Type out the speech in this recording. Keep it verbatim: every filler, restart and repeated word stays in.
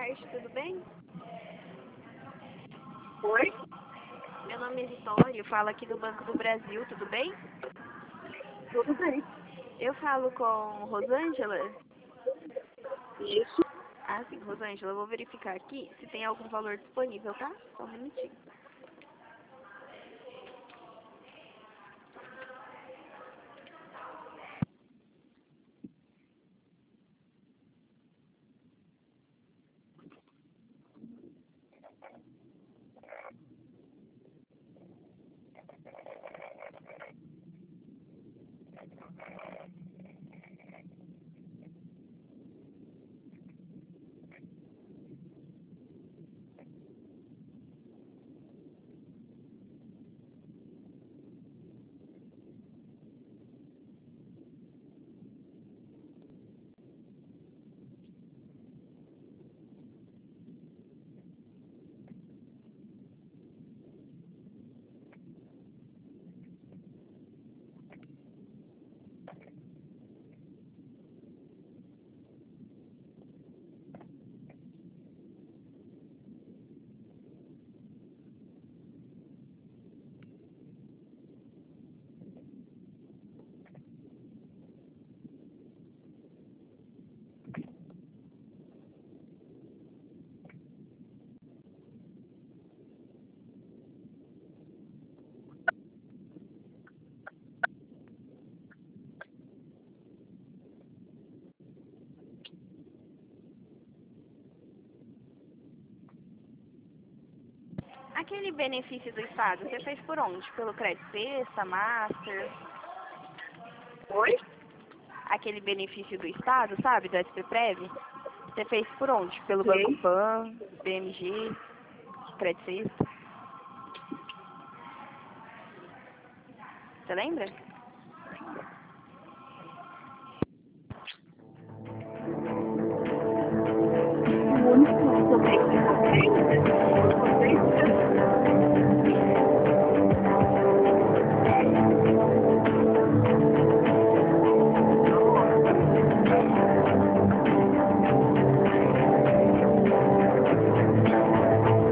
tarde, tudo bem? Oi? Meu nome é Vitória, eu falo aqui do Banco do Brasil, tudo bem? Tudo bem. Eu falo com Rosângela? Isso. Ah, sim, Rosângela, eu vou verificar aqui se tem algum valor disponível, tá? Só um minutinho. Aquele benefício do Estado, você fez por onde? Pelo Credit Sexta, Master? Oi? Aquele benefício do Estado, sabe, do S P Prev? Você fez por onde? Pelo Sei. Banco Pan, B M G, Credit Sexta? Você lembra?